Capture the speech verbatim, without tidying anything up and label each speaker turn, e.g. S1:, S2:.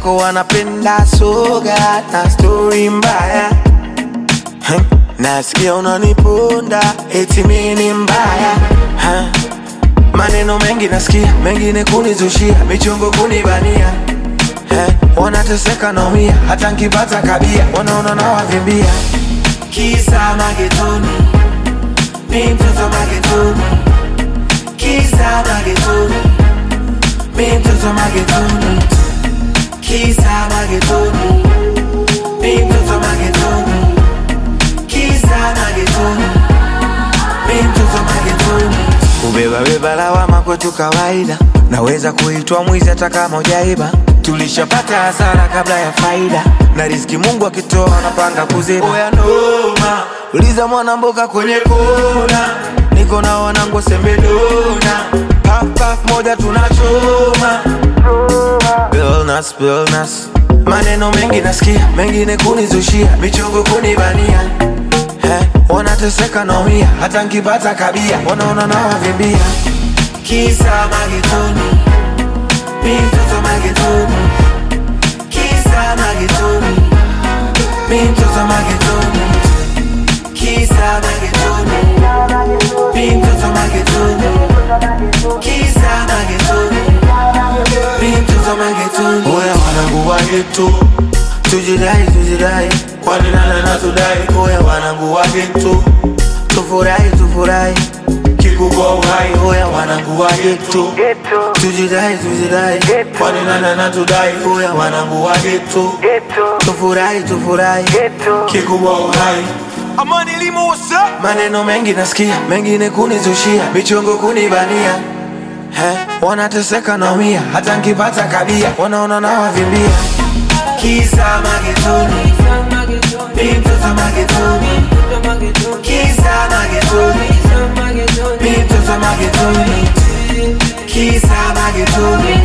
S1: zako wanapenda soga na story mbaya. huh? Nasikia unaniponda eti mimi ni mbaya. huh? Maneno mengi nasikia, mengine kunizushia, michongo kunibania. eh, Wanateseka naumia, hata nkipata kabia wanaona na wavimbia. Kisa magetoni, mimi mtoto magetoni. Kisa magetoni, mimi mtoto magetoni. Kisa magetoni, mimi mtoto magetoni. Kisa magetoni, mimi mtoto magetoni. Kubeba beba lawama kwetu kawaida, naweza kuitwa mwizi hata kama hujaiba. Tulishapata hasara kabla ya faida, na riziki Mungu akitoa anapanga kuziba. Oya noma, uliza mwana mboga kwenye kona, niko na wanangu sembedona. Puff puff moja tunachoma, Billnas, Billnas. Maneno mengi nasikia, mengine kunizushia, michongo kunibania. eh, Wanateseka naumia, hata nkipata kabia wanaona na wavimbia. Kisa magetoni, mimi mtoto magetoni. Kisa magetoni, mimi mtoto magetoni. Kisa magetoni, mimi mtoto magetoni. Kisa magetoni, mimi mtoto magetoni. Oya wanangu wa ghetto, tujidai tujidai, kwani nana na tudai. Oya wanangu wa ghetto, tufurahi tufurahi, kikubwa uhai. Oya wanangu wa ghetto, tujidai tujidai, kwani nana na tudai. Oya wanangu wa ghetto, tufurahi tufurahi, kikubwa uhai. Amani Limo, what's up? Maneno mengi nasikia, mengine kunizushia, michongo kunibania. eh, Wanateseka naumia, hata nkipata kabia wanaona na wavimbia. Kisa magetoni, mimi mtoto magetoni. Kisa magetoni, mimi mtoto magetoni. Kisa magetoni,